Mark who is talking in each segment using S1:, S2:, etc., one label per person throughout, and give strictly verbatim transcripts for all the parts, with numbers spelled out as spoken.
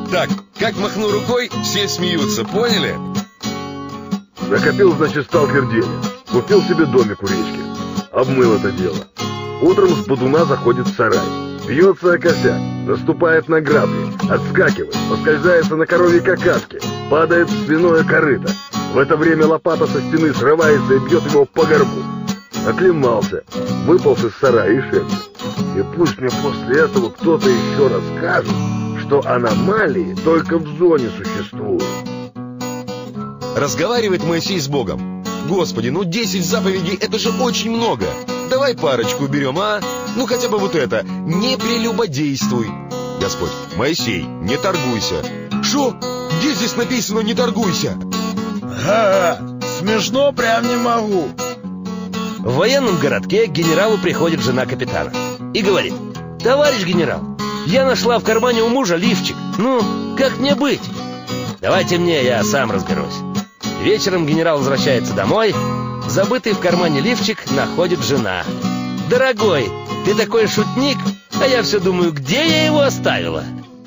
S1: Так, как махну рукой, все смеются, поняли?
S2: Накопил, значит, сталкер денег. Купил себе домик у речки. Обмыл это дело. Утром с бодуна заходит в сарай. Бьется о косяк, наступает на грабли, отскакивает, поскользается на коровьей какашке, падает в свиное корыто. В это время лопата со стены срывается и бьет его по горбу. Оклемался, выполз из сарая и шепчет: и пусть мне после этого кто-то еще расскажет, что аномалии только в зоне существуют.
S1: Разговаривает Моисей с Богом. Господи, ну десять заповедей, это же очень много. Давай парочку берем, а? Ну хотя бы вот это: не прелюбодействуй. Господь: Моисей, не торгуйся. Шо? Где здесь написано «не торгуйся»?
S3: Ага, смешно прям не могу.
S4: В военном городке к генералу приходит жена капитана и говорит: товарищ генерал, я нашла в кармане у мужа лифчик. Ну, как мне быть? Давайте мне, я сам разберусь. Вечером генерал возвращается домой. Забытый в кармане лифчик находит жена. Дорогой, ты такой шутник, а я все думаю, где я его оставила?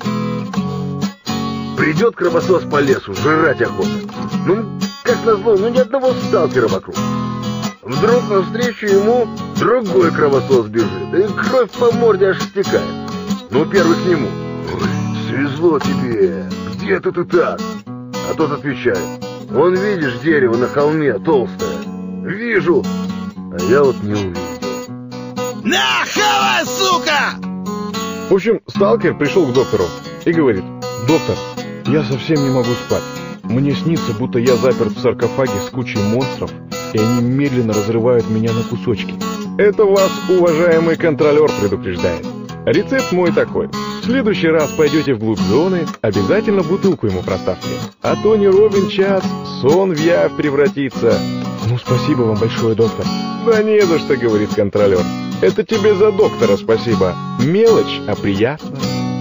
S2: Придет кровосос по лесу, жрать охота. Ну, как назло, ну ни одного сталкера вокруг. Вдруг навстречу ему другой кровосос бежит, и кровь по морде аж стекает. Ну, первый к нему: ой, свезло тебе, где ты ты так? А тот отвечает: вон видишь дерево на холме толстое? Вижу, а я вот не увидел.
S3: На, хавай, сука!
S5: В общем, сталкер пришел к доктору и говорит: доктор, я совсем не могу спать. Мне снится, будто я заперт в саркофаге с кучей монстров, и они медленно разрывают меня на кусочки. Это вас, уважаемый контролер, предупреждает. Рецепт мой такой: в следующий раз пойдете вглубь зоны, обязательно бутылку ему проставьте. А то не ровен час, сон в явь превратится. Ну, спасибо вам большое, доктор. Да не за что, говорит контролер. Это тебе за доктора спасибо. Мелочь, а приятно.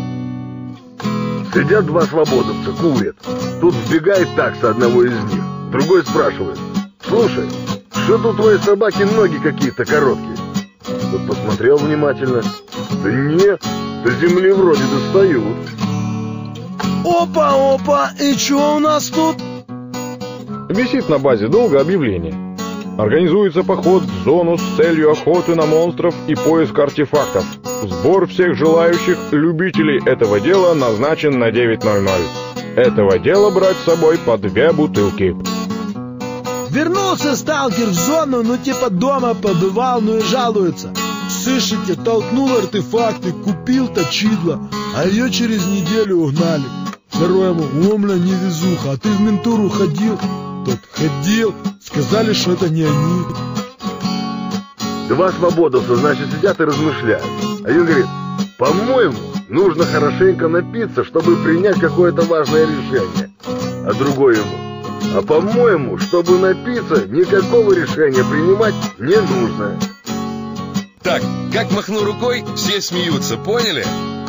S2: Сидят два свободовца, курят. Тут вбегает такса одного из них. Другой спрашивает: слушай, что тут у твоей собаки ноги какие-то короткие? Тот посмотрел внимательно. Да нет, до земли вроде достают.
S3: Опа-опа, и что у нас тут?
S5: Висит на базе долго объявление. Организуется поход в зону с целью охоты на монстров и поиск артефактов. Сбор всех желающих любителей этого дела назначен на девять ноль ноль. Этого дела брать с собой по две бутылки.
S3: Вернулся сталкер в зону, ну типа дома побывал, ну и жалуется. Слышите, толкнул артефакты, купил точидло, а ее через неделю угнали. Второй ему: о, бля, невезуха, а ты в ментуру ходил? Тот: ходил, сказали, что это не они.
S2: Два свободовца, значит, сидят и размышляют. Один говорит: по-моему, нужно хорошенько напиться, чтобы принять какое-то важное решение. А другой ему: а по-моему, чтобы напиться, никакого решения принимать не нужно.
S1: Так, как махну рукой, все смеются, поняли?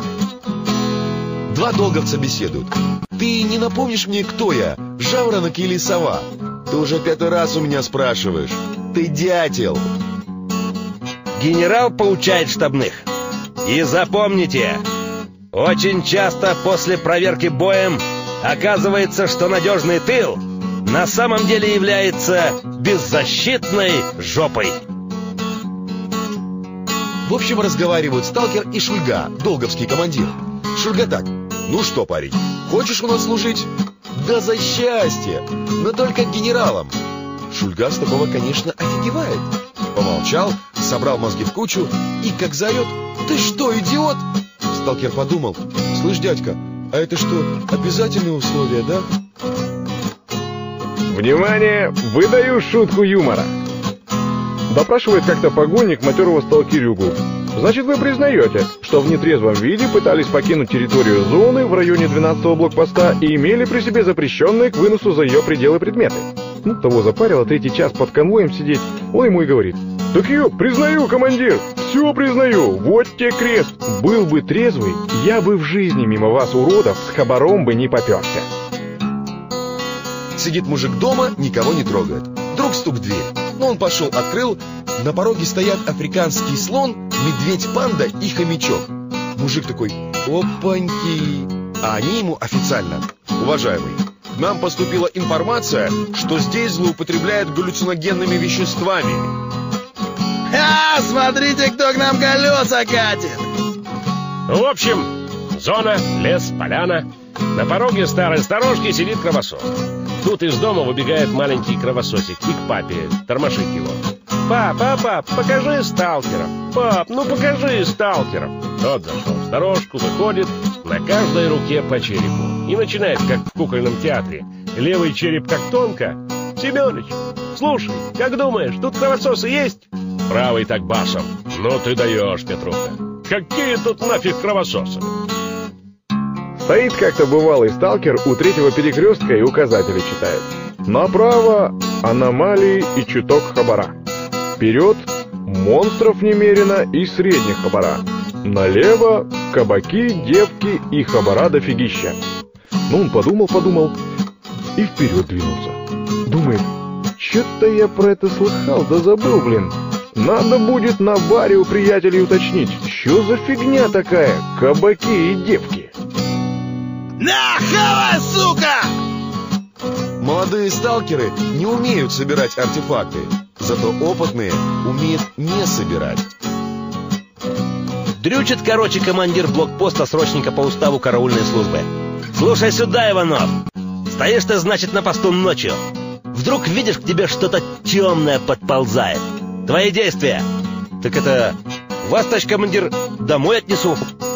S1: Два долговца беседуют. Ты не напомнишь мне, кто я, жаворонок или сова? Ты уже пятый раз у меня спрашиваешь. Ты дятел.
S4: Генерал поучает штабных: и запомните, очень часто после проверки боем оказывается, что надежный тыл на самом деле является беззащитной жопой.
S1: В общем, разговаривают сталкер и Шульга, долговский командир. Шульга так: ну что, парень, хочешь у нас служить? Да за счастье, но только генералом. Шульга с такого, конечно, офигевает. Помолчал, собрал мозги в кучу и как заорет: ты что, идиот? Сталкер подумал: слышь, дядька, а это что, обязательные условия, да?
S5: Внимание, выдаю шутку юмора. Допрашивает как-то погонник матерого сталкерюгу. Значит, вы признаете, что в нетрезвом виде пытались покинуть территорию зоны в районе двенадцатого блокпоста и имели при себе запрещенные к выносу за ее пределы предметы? Ну, того запарило третий час под конвоем сидеть. Он ему и говорит: так я признаю, командир, все признаю, вот те крест. Был бы трезвый, я бы в жизни мимо вас, уродов, с хабаром бы не поперся.
S1: Сидит мужик дома, никого не трогает. Вдруг стук в дверь. Но он пошел, открыл. На пороге стоят африканский слон, медведь-панда и хомячок. Мужик такой: опаньки, А они ему официально: уважаемый, к нам поступила информация, что здесь злоупотребляют галлюциногенными веществами.
S3: А, смотрите, кто к нам колеса катит!
S6: В общем, зона, лес, поляна. На пороге старой сторожки сидит кровосос. Тут из дома выбегает маленький кровососик и к папе тормошит его. «Пап, пап, пап, покажи сталкеров! Пап, ну покажи сталкеров!» Тот зашел в сторожку, выходит, на каждой руке по черепу. И начинает, как в кукольном театре. Левый череп как тонко. «Семёныч, слушай, как думаешь, тут кровососы есть?» Правый так басом. «Ну ты даешь, Петруха! Какие тут нафиг кровососы?»
S5: Стоит как-то бывалый сталкер у третьего перекрестка и указатели читает. Направо аномалии и чуток хабара. Вперед монстров немерено и средних хабара. Налево кабаки, девки и хабара дофигища. Ну, он подумал-подумал и вперед двинулся. Думает, что-то я про это слыхал, да забыл, блин. Надо будет на баре у приятелей уточнить, что за фигня такая, кабаки и девки.
S3: На, хавай, сука!
S1: Молодые сталкеры не умеют собирать артефакты, зато опытные умеют не собирать.
S4: Дрючит, короче, командир блокпоста срочника по уставу караульной службы. «Слушай сюда, Иванов! Стоишь ты, значит, на посту ночью. Вдруг видишь, к тебе что-то темное подползает. Твои действия!» «Так это... вас, товарищ командир, домой отнесу».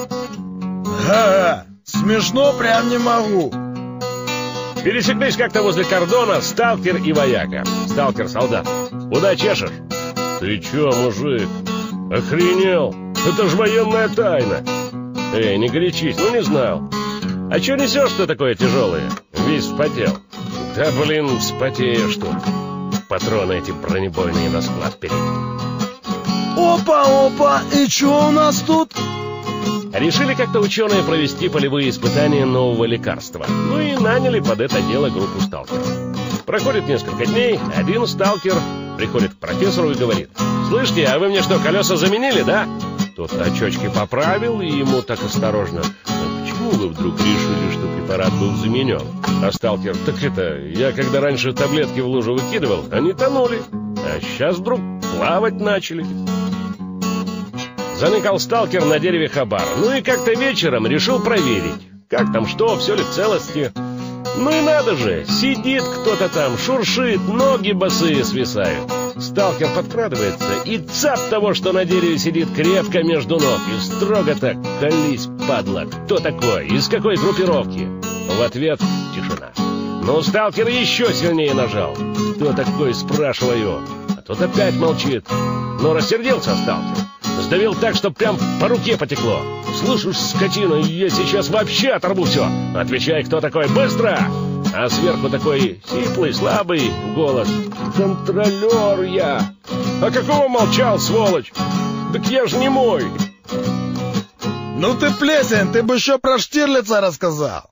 S3: Ага, смешно прям не могу.
S6: Пересеклись как-то возле кордона сталкер и вояка. Сталкер-солдат. «Куда чешешь?» «Ты чё, мужик? Охренел? Это ж военная тайна!» «Эй, не горячись, ну не знал. А чё несешь-то такое тяжелое? Весь вспотел». «Да блин, вспотеешь тут. Патроны эти бронебойные на склад перед».
S3: Опа-опа, и чё у нас тут?
S6: Решили как-то ученые провести полевые испытания нового лекарства. Ну и наняли под это дело группу сталкеров. Проходит несколько дней, один сталкер приходит к профессору и говорит: «Слышите, а вы мне что, колеса заменили, да?» Тот очечки поправил и ему так осторожно: «А почему вы вдруг решили, что препарат был заменен?» А сталкер: «Так это, я когда раньше таблетки в лужу выкидывал, они тонули, а сейчас вдруг плавать начали». Заныкал сталкер на дереве хабар. Ну и как-то вечером решил проверить, как там что, все ли в целости. Ну и надо же, сидит кто-то там, шуршит, ноги босые свисают. Сталкер подкрадывается и цап того, что на дереве сидит, крепко между ног. И строго так: «Колись, падла, кто такой, из какой группировки?» В ответ тишина. Ну, сталкер еще сильнее нажал. «Кто такой, спрашиваю?» А тот опять молчит. Ну, рассердился сталкер. Сдавил так, что прям по руке потекло. «Слышишь, скотина, я сейчас вообще оторву все. Отвечай, кто такой, быстро!» А сверху такой сиплый, слабый голос: «Контролер я!» «А какого молчал, сволочь? Так я же не мой!»
S3: Ну ты, плесень, ты бы еще про Штирлица рассказал.